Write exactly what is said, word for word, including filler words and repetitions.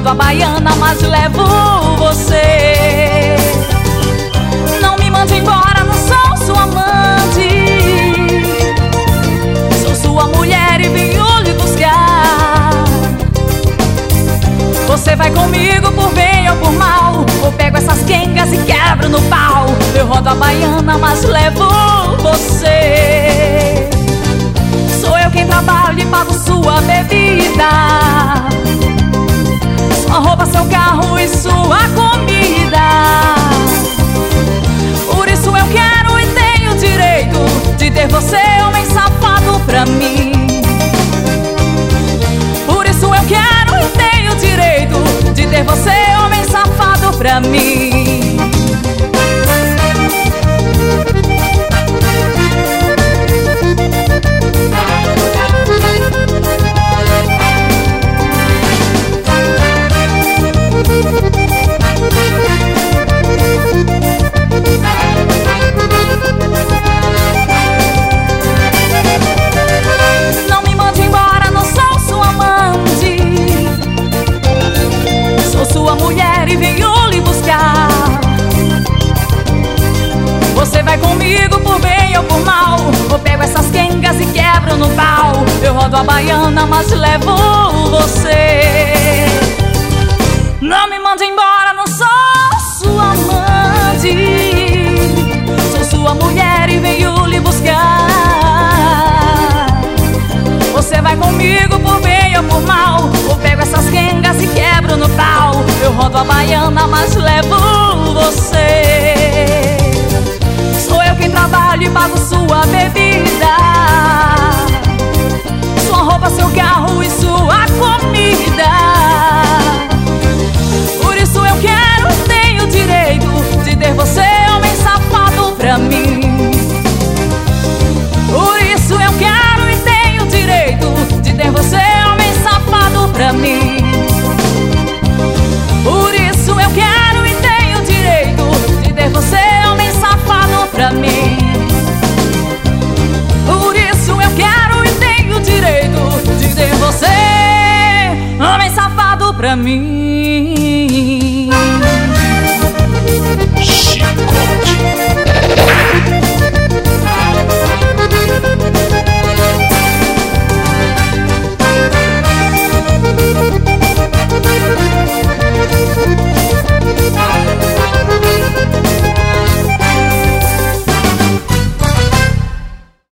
rodo a baiana, mas levo você. Não me mande embora, não sou sua amante. Sou sua mulher e venho lhe buscar. Você vai comigo por bem ou por mal, ou pego essas quengas e quebro no pau. Eu rodo a baiana, mas levo você. Sou eu quem trabalho e pago sua bebida, sua roupa, seu carro e sua comida. Por isso eu quero e tenho direito de ter você, homem safado, pra mim. Por isso eu quero e tenho direito de ter você, homem safado, pra mim. Não me mande embora, não sou sua amante. Sou sua mulher e venho lhe buscar. Você vai comigo por bem ou por mal, ou pego essas quengas e quebro no pau. Eu rodo a baiana, mas levo você. Não me mande embora, não sou sua amante. Sou sua mulher e venho lhe buscar. Você vai comigo por bem ou por mal, ou pego essas quengas e quebro no pau. Eu rodo a baiana, mas levo você. Sou eu quem trabalho e pago sua bebida, sua roupa, seu carro e sua comida. Por isso eu quero e tenho direito de ter você, homem safado, pra mim. Por isso eu quero e tenho direito de ter você, homem safado, pra mim. Por isso eu quero e tenho direito de ter você, homem safado, pra mim. Por isso eu quero e tenho direito de ter você, homem safado, pra mim.